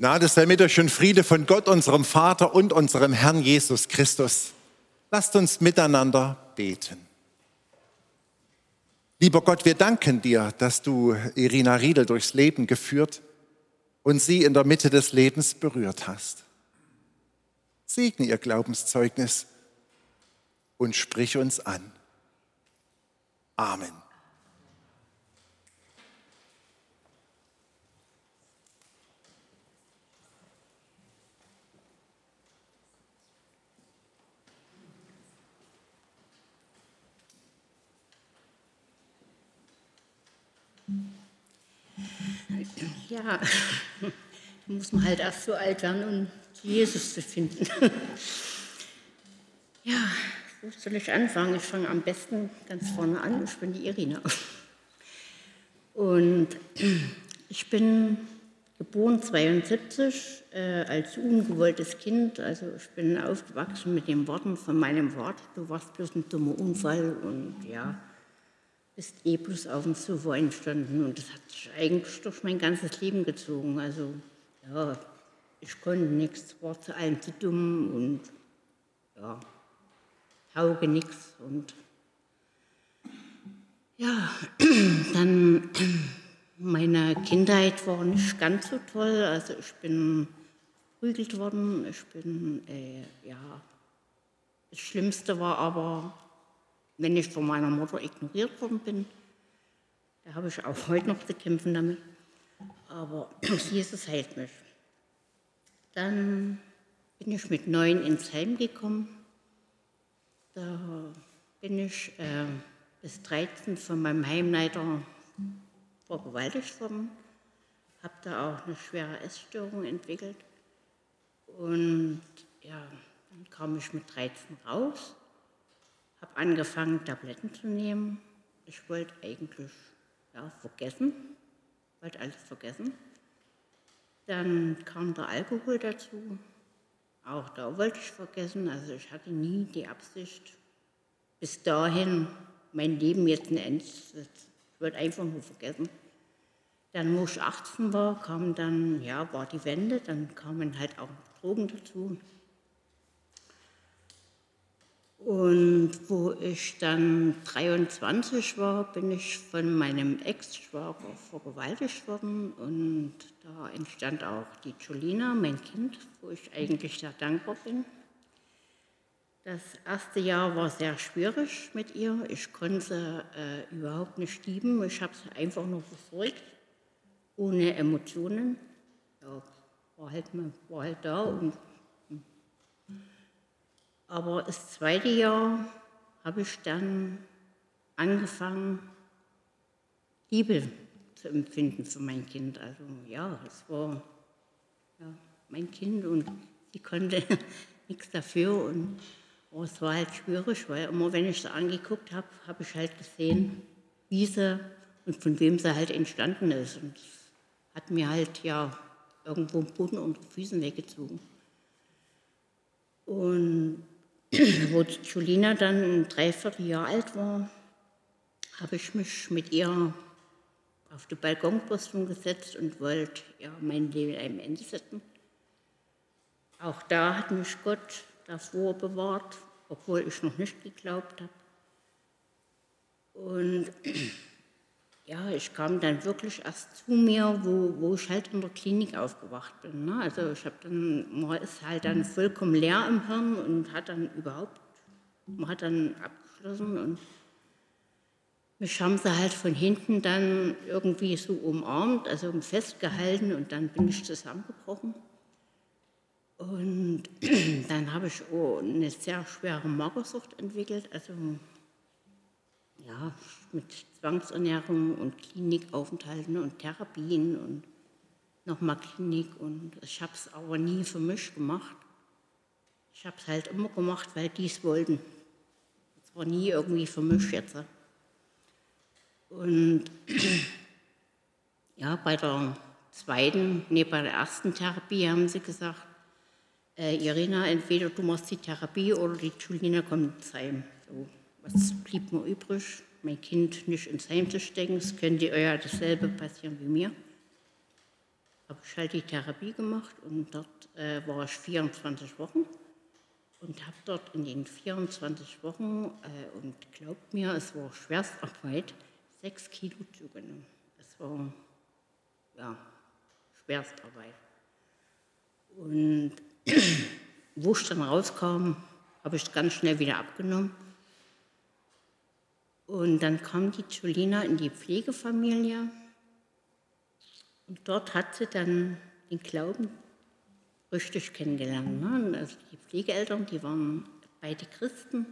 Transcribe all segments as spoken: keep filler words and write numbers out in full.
Gnade sei mit euch und Friede von Gott, unserem Vater und unserem Herrn Jesus Christus. Lasst uns miteinander beten. Lieber Gott, wir danken dir, dass du Irina Riedel durchs Leben geführt und sie in der Mitte des Lebens berührt hast. Segne ihr Glaubenszeugnis und sprich uns an. Amen. Ja, da muss man halt erst so alt werden, um Jesus zu finden. Ja, wo soll ich anfangen? Ich fange am besten ganz vorne an. Ich bin die Irina. Und ich bin geboren zweiundsiebzig äh, als ungewolltes Kind. Also ich bin aufgewachsen mit den Worten von meinem Wort: Du warst bloß ein dummer Unfall und ja, bist eh bloß auf dem Sofa entstanden. Und das hat sich eigentlich durch mein ganzes Leben gezogen. Also ja, ich konnte nichts, war zu allem zu dumm und ja, tauge nichts. Und ja, dann meine Kindheit war nicht ganz so toll. Also ich bin verprügelt worden. Ich bin, äh, ja, das Schlimmste war aber, wenn ich von meiner Mutter ignoriert worden bin. Da habe ich auch heute noch zu kämpfen damit. Aber Jesus heilt mich. Dann bin ich mit neun ins Heim gekommen. Da bin ich äh, bis dreizehn von meinem Heimleiter vergewaltigt worden. Habe da auch eine schwere Essstörung entwickelt. Und ja, dann kam ich mit dreizehn raus. Habe angefangen, Tabletten zu nehmen. Ich wollte eigentlich ja, vergessen, wollte alles vergessen. Dann kam der Alkohol dazu. Auch da wollte ich vergessen. Also ich hatte nie die Absicht, bis dahin mein Leben jetzt ein Ende zu setzen. Ich wollte einfach nur vergessen. Dann, wo ich achtzehn war, kam dann, ja, war die Wende. Dann kamen halt auch Drogen dazu. Und wo ich dann dreiundzwanzig war, bin ich von meinem Ex-Schwager vergewaltigt worden. Und da entstand auch die Julina, mein Kind, wo ich eigentlich sehr dankbar bin. Das erste Jahr war sehr schwierig mit ihr. Ich konnte äh, überhaupt nicht lieben. Ich habe sie einfach nur verfolgt, ohne Emotionen. Ja, war halt, war halt da. Und Aber das zweite Jahr habe ich dann angefangen, Liebe zu empfinden für mein Kind. Also ja, es war ja, mein Kind und sie konnte nichts dafür. Und oh, es war halt schwierig, weil immer wenn ich sie angeguckt habe, habe ich halt gesehen, wie sie und von wem sie halt entstanden ist. Und das hat mir halt ja irgendwo den Boden unter den Füßen weggezogen. Und wo Julina dann ein Dreivierteljahr alt war, habe ich mich mit ihr auf die Balkonbrüstung gesetzt und wollte ja, mein Leben einem Ende setzen. Auch da hat mich Gott davor bewahrt, obwohl ich noch nicht geglaubt habe. Und ja, ich kam dann wirklich erst zu mir, wo, wo ich halt in der Klinik aufgewacht bin. Ne? Also ich habe dann, man ist halt dann vollkommen leer im Hirn und hat dann überhaupt, man hat dann abgeschlossen und mich haben sie halt von hinten dann irgendwie so umarmt, also festgehalten und dann bin ich zusammengebrochen. Und dann habe ich auch eine sehr schwere Magersucht entwickelt, also ja, mit Zwangsernährung und Klinikaufenthalten und Therapien und nochmal Klinik. Und ich habe es aber nie für mich gemacht. Ich habe es halt immer gemacht, weil die es wollten. Es war nie irgendwie für mich jetzt. Und ja, bei der zweiten, nee, bei der ersten Therapie haben sie gesagt, äh, Irina, entweder du machst die Therapie oder die Julina kommt ins Heim. So. Was blieb mir übrig? Mein Kind nicht ins Heim zu stecken. Es könnte euch ja dasselbe passieren wie mir. habe ich halt die Therapie gemacht und dort äh, war ich vierundzwanzig Wochen und habe dort in den vierundzwanzig Wochen, äh, und glaubt mir, es war Schwerstarbeit, sechs Kilo zugenommen. Es war, ja, Schwerstarbeit. Und wo ich dann rauskam, habe ich ganz schnell wieder abgenommen. Und dann kam die Julina in die Pflegefamilie. Und dort hat sie dann den Glauben richtig kennengelernt. Ne? Also die Pflegeeltern, die waren beide Christen.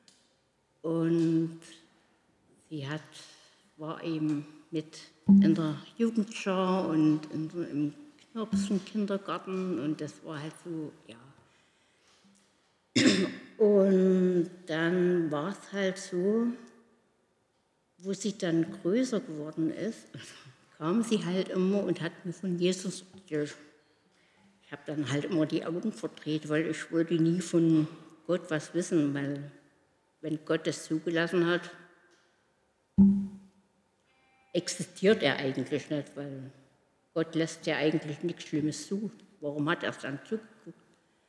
Und sie hat, war eben mit in der Jugendschar und in, im Knirpsen-Kindergarten. Und das war halt so, ja. Und dann war es halt so, wo sie dann größer geworden ist, kam sie halt immer und hat mir von Jesus erzählt. Ich habe dann halt immer die Augen verdreht, weil ich wollte nie von Gott was wissen, weil wenn Gott das zugelassen hat, existiert er eigentlich nicht, weil Gott lässt ja eigentlich nichts Schlimmes zu. Warum hat er es dann zugeguckt?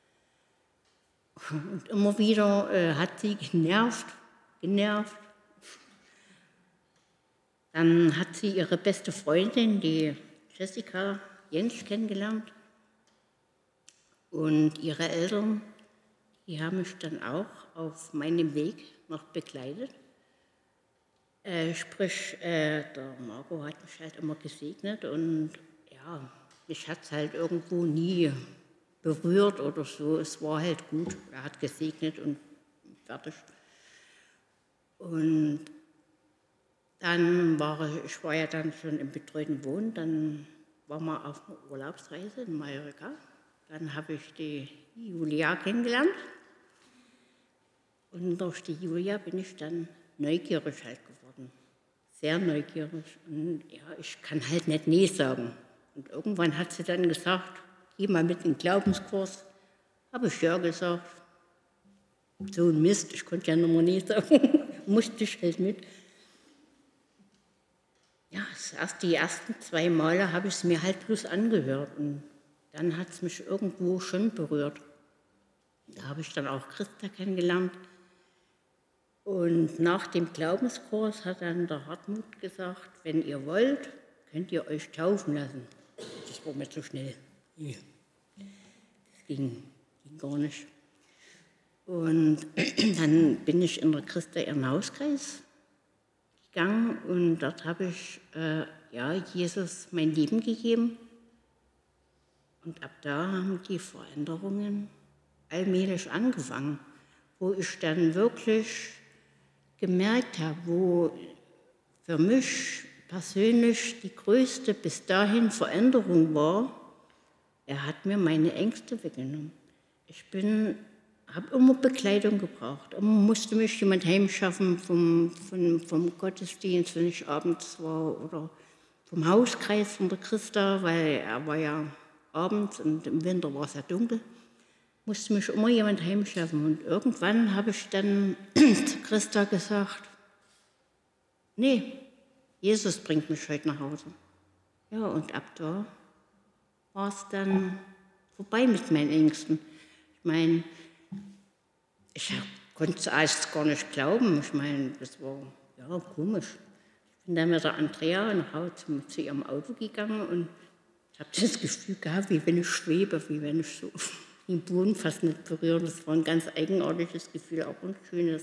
Und immer wieder äh, hat sie genervt, genervt. Dann hat sie ihre beste Freundin, die Jessica Jentsch, kennengelernt. Und ihre Eltern, die haben mich dann auch auf meinem Weg noch begleitet. Äh, sprich, äh, der Marco hat mich halt immer gesegnet und ja, mich hat es halt irgendwo nie berührt oder so. Es war halt gut, er hat gesegnet und fertig. Und dann war ich, ich war ja dann schon im betreuten Wohnen, dann waren wir auf einer Urlaubsreise in Mallorca. Dann habe ich die Julia kennengelernt und durch die Julia bin ich dann neugierig halt geworden, sehr neugierig. Und ja, ich kann halt nicht nee sagen. Und irgendwann hat sie dann gesagt, geh mal mit in den Glaubenskurs. Habe ich ja gesagt. So ein Mist, ich konnte ja nochmal nee sagen, musste ich halt mit. Ja, erst die ersten zwei Male habe ich es mir halt bloß angehört und dann hat es mich irgendwo schon berührt. Da habe ich dann auch Christa kennengelernt. Und nach dem Glaubenskurs hat dann der Hartmut gesagt, wenn ihr wollt, könnt ihr euch taufen lassen. Das war mir zu schnell. Das ging, ging gar nicht. Und dann bin ich in der Christa ihren Hauskreis gegangen und dort habe ich äh, ja, Jesus mein Leben gegeben. Und ab da haben die Veränderungen allmählich angefangen, wo ich dann wirklich gemerkt habe, wo für mich persönlich die größte bis dahin Veränderung war, er hat mir meine Ängste weggenommen. Ich bin, habe immer Begleitung gebraucht, immer musste mich jemand heimschaffen vom, vom, vom Gottesdienst, wenn ich abends war, oder vom Hauskreis von der Christa, weil er war ja abends und im Winter war es ja dunkel, musste mich immer jemand heimschaffen. Und irgendwann habe ich dann zu Christa gesagt, nee, Jesus bringt mich heute nach Hause. Ja, und ab da war es dann vorbei mit meinen Ängsten. Ich meine, ich konnte es erst gar nicht glauben. Ich meine, das war ja komisch. Ich bin dann mit der Andrea nach Hause zu, zu ihrem Auto gegangen und habe das Gefühl gehabt, wie wenn ich schwebe, wie wenn ich so den Boden fast nicht berühre. Das war ein ganz eigenartiges Gefühl, auch ein schönes.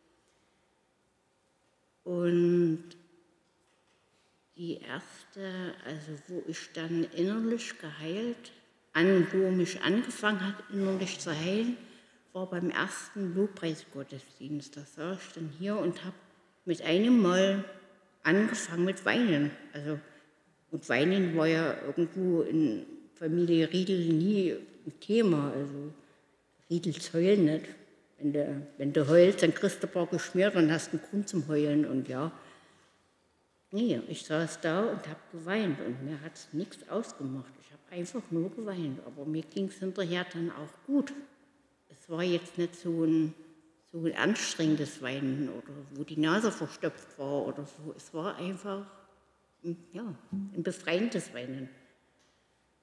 Und die erste, also wo ich dann innerlich geheilt, an, wo mich angefangen hat, innerlich zu heilen, war beim ersten Lobpreisgottesdienst. Da saß ich dann hier und habe mit einem Mal angefangen mit Weinen. Also, und Weinen war ja irgendwo in Familie Riedel nie ein Thema. Also Riedels heulen nicht. Wenn du, wenn du heulst, dann kriegst du ein paar geschmiert und hast einen Grund zum Heulen. Und ja, nee, ich saß da und habe geweint und mir hat es nichts ausgemacht. Ich habe einfach nur geweint, aber mir ging es hinterher dann auch gut. Es war jetzt nicht so ein, so ein anstrengendes Weinen oder wo die Nase verstopft war oder so. Es war einfach ja, ein befreiendes Weinen.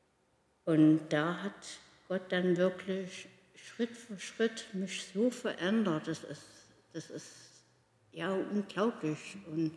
Und da hat Gott dann wirklich Schritt für Schritt mich so verändert. Das ist, das ist ja unglaublich. Und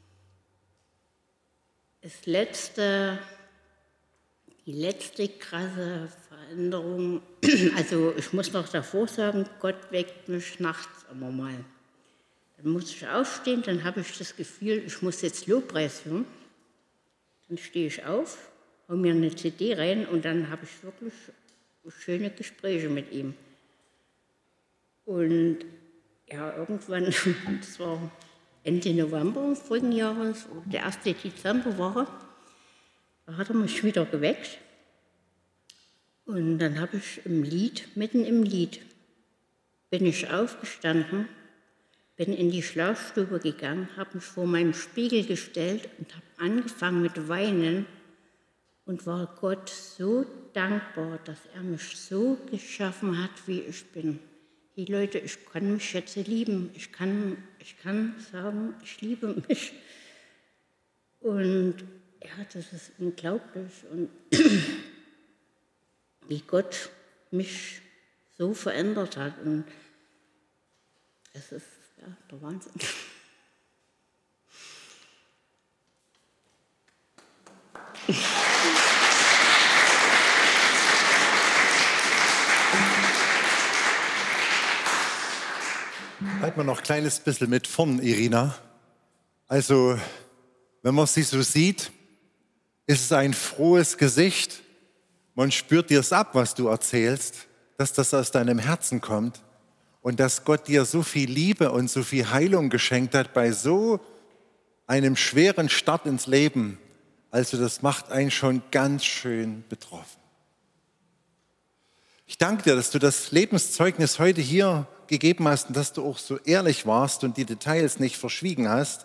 das letzte, die letzte krasse Veränderung, also ich muss noch davor sagen, Gott weckt mich nachts immer mal. Dann muss ich aufstehen, dann habe ich das Gefühl, ich muss jetzt Lobpreis hören. Dann stehe ich auf, hau mir eine C D rein und dann habe ich wirklich schöne Gespräche mit ihm. Und ja, irgendwann, das war Ende November vorigen Jahres, der erste Dezemberwoche, da hat er mich wieder geweckt. Und dann habe ich im Lied, mitten im Lied, bin ich aufgestanden, bin in die Schlafstube gegangen, habe mich vor meinem Spiegel gestellt und habe angefangen mit Weinen und war Gott so dankbar, dass er mich so geschaffen hat, wie ich bin. Hey Leute, ich kann mich jetzt lieben, ich kann, ich kann sagen, ich liebe mich. Und ja, das ist unglaublich. Und wie Gott mich so verändert hat. Und es ist ja der Wahnsinn. Halt mal noch ein kleines bisschen mit vorn, Irina. Also, wenn man sie so sieht, ist es ein frohes Gesicht. Man spürt dir es ab, was du erzählst, dass das aus deinem Herzen kommt und dass Gott dir so viel Liebe und so viel Heilung geschenkt hat bei so einem schweren Start ins Leben. Also das macht einen schon ganz schön betroffen. Ich danke dir, dass du das Lebenszeugnis heute hier gegeben hast und dass du auch so ehrlich warst und die Details nicht verschwiegen hast,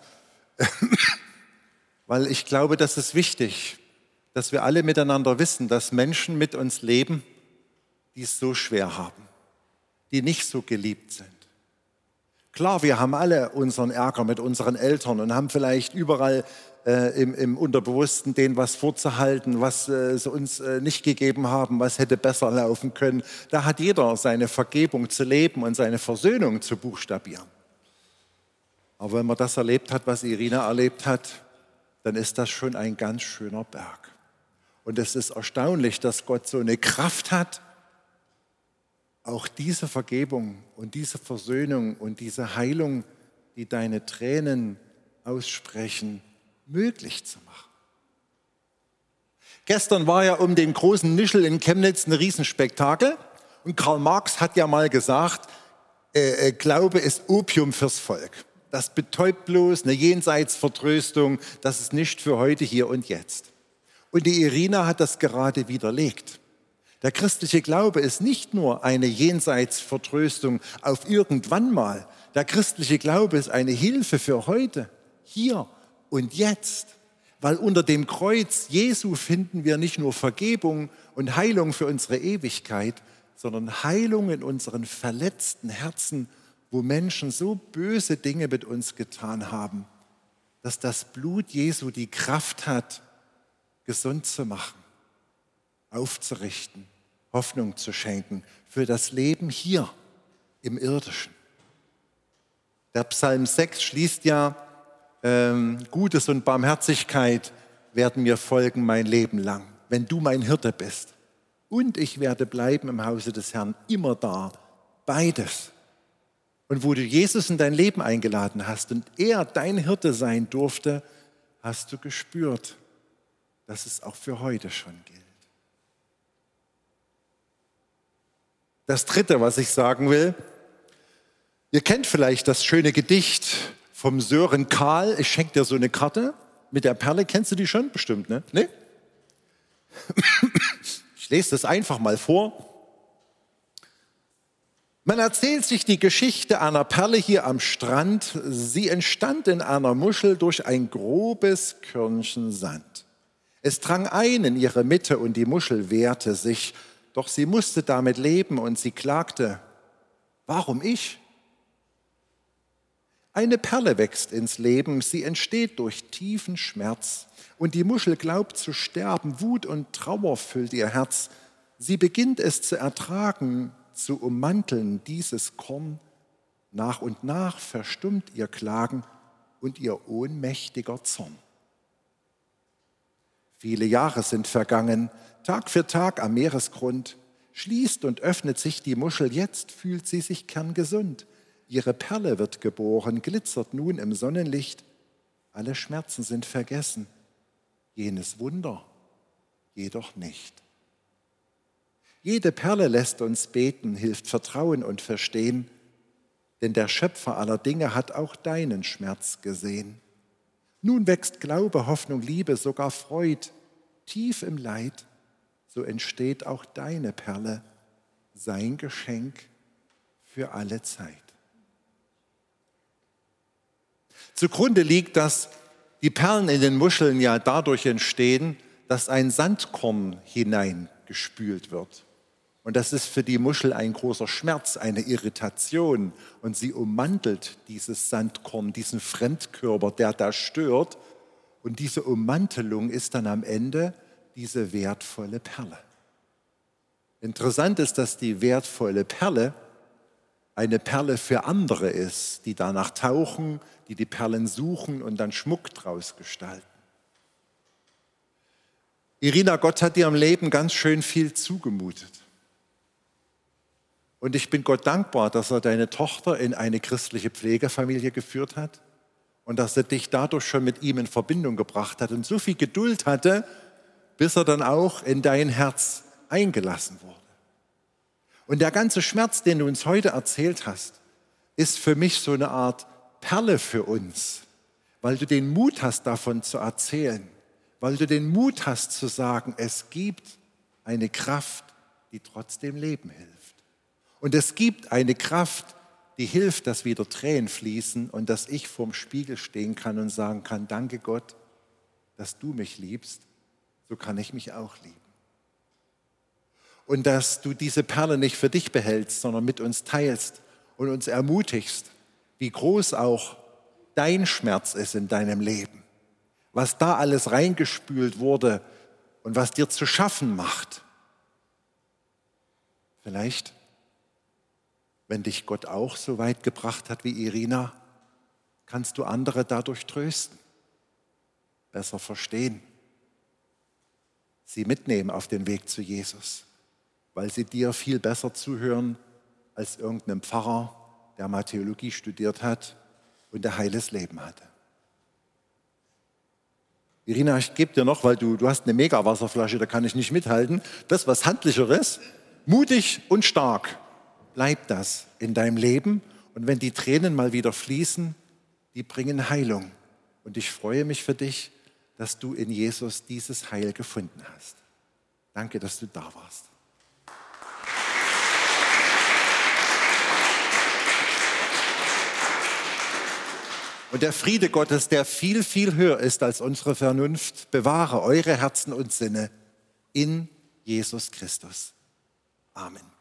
weil ich glaube, das ist wichtig, dass wir alle miteinander wissen, dass Menschen mit uns leben, die es so schwer haben, die nicht so geliebt sind. Klar, wir haben alle unseren Ärger mit unseren Eltern und haben vielleicht überall äh, im, im Unterbewussten denen was vorzuhalten, was äh, sie uns äh, nicht gegeben haben, was hätte besser laufen können. Da hat jeder seine Vergebung zu leben und seine Versöhnung zu buchstabieren. Aber wenn man das erlebt hat, was Irina erlebt hat, dann ist das schon ein ganz schöner Berg. Und es ist erstaunlich, dass Gott so eine Kraft hat, auch diese Vergebung und diese Versöhnung und diese Heilung, die deine Tränen aussprechen, möglich zu machen. Gestern war ja um den großen Nischel in Chemnitz ein Riesenspektakel und Karl Marx hat ja mal gesagt, äh, Glaube ist Opium fürs Volk. Das betäubt bloß, eine Jenseitsvertröstung, das ist nicht für heute, hier und jetzt. Und die Irina hat das gerade widerlegt. Der christliche Glaube ist nicht nur eine Jenseitsvertröstung auf irgendwann mal. Der christliche Glaube ist eine Hilfe für heute, hier und jetzt. Weil unter dem Kreuz Jesu finden wir nicht nur Vergebung und Heilung für unsere Ewigkeit, sondern Heilung in unseren verletzten Herzen, wo Menschen so böse Dinge mit uns getan haben, dass das Blut Jesu die Kraft hat, gesund zu machen, aufzurichten, Hoffnung zu schenken für das Leben hier im Irdischen. Der Psalm sechs schließt ja, ähm, Gutes und Barmherzigkeit werden mir folgen mein Leben lang, wenn du mein Hirte bist. Und ich werde bleiben im Hause des Herrn, immer da, beides. Und wo du Jesus in dein Leben eingeladen hast und er dein Hirte sein durfte, hast du gespürt, dass es auch für heute schon gilt. Das Dritte, was ich sagen will, ihr kennt vielleicht das schöne Gedicht vom Sören Kahl, ich schenke dir so eine Karte mit der Perle, kennst du die schon? Bestimmt, ne? Nee? Ich lese das einfach mal vor. Man erzählt sich die Geschichte einer Perle hier am Strand. Sie entstand in einer Muschel durch ein grobes Körnchen Sand. Es drang ein in ihre Mitte und die Muschel wehrte sich. Doch sie musste damit leben und sie klagte, warum ich? Eine Perle wächst ins Leben, sie entsteht durch tiefen Schmerz. Und die Muschel glaubt zu sterben, Wut und Trauer füllt ihr Herz. Sie beginnt es zu ertragen, zu ummanteln dieses Korn. Nach und nach verstummt ihr Klagen und ihr ohnmächtiger Zorn. Viele Jahre sind vergangen, Tag für Tag am Meeresgrund. Schließt und öffnet sich die Muschel, jetzt fühlt sie sich kerngesund. Ihre Perle wird geboren, glitzert nun im Sonnenlicht. Alle Schmerzen sind vergessen, jenes Wunder jedoch nicht. Jede Perle lässt uns beten, hilft Vertrauen und Verstehen, denn der Schöpfer aller Dinge hat auch deinen Schmerz gesehen. Nun wächst Glaube, Hoffnung, Liebe, sogar Freud, tief im Leid. So entsteht auch deine Perle, sein Geschenk für alle Zeit. Zugrunde liegt, dass die Perlen in den Muscheln ja dadurch entstehen, dass ein Sandkorn hineingespült wird. Und das ist für die Muschel ein großer Schmerz, eine Irritation. Und sie ummantelt dieses Sandkorn, diesen Fremdkörper, der da stört. Und diese Ummantelung ist dann am Ende diese wertvolle Perle. Interessant ist, dass die wertvolle Perle eine Perle für andere ist, die danach tauchen, die die Perlen suchen und dann Schmuck draus gestalten. Irina, Gott hat dir im Leben ganz schön viel zugemutet. Und ich bin Gott dankbar, dass er deine Tochter in eine christliche Pflegefamilie geführt hat und dass er dich dadurch schon mit ihm in Verbindung gebracht hat und so viel Geduld hatte, bis er dann auch in dein Herz eingelassen wurde. Und der ganze Schmerz, den du uns heute erzählt hast, ist für mich so eine Art Perle für uns, weil du den Mut hast, davon zu erzählen, weil du den Mut hast zu sagen, es gibt eine Kraft, die trotzdem Leben hilft. Und es gibt eine Kraft, die hilft, dass wieder Tränen fließen und dass ich vorm Spiegel stehen kann und sagen kann, danke Gott, dass du mich liebst, so kann ich mich auch lieben. Und dass du diese Perle nicht für dich behältst, sondern mit uns teilst und uns ermutigst, wie groß auch dein Schmerz ist in deinem Leben, was da alles reingespült wurde und was dir zu schaffen macht. Vielleicht, wenn dich Gott auch so weit gebracht hat wie Irina, kannst du andere dadurch trösten, besser verstehen, sie mitnehmen auf den Weg zu Jesus, weil sie dir viel besser zuhören als irgendeinem Pfarrer, der mal Theologie studiert hat und der heiles Leben hatte. Irina, ich gebe dir noch, weil du, du hast eine Mega-Wasserflasche, da kann ich nicht mithalten, das was Handlicheres, mutig und stark. Bleib das in deinem Leben und wenn die Tränen mal wieder fließen, die bringen Heilung. Und ich freue mich für dich, dass du in Jesus dieses Heil gefunden hast. Danke, dass du da warst. Und der Friede Gottes, der viel, viel höher ist als unsere Vernunft, bewahre eure Herzen und Sinne in Jesus Christus. Amen.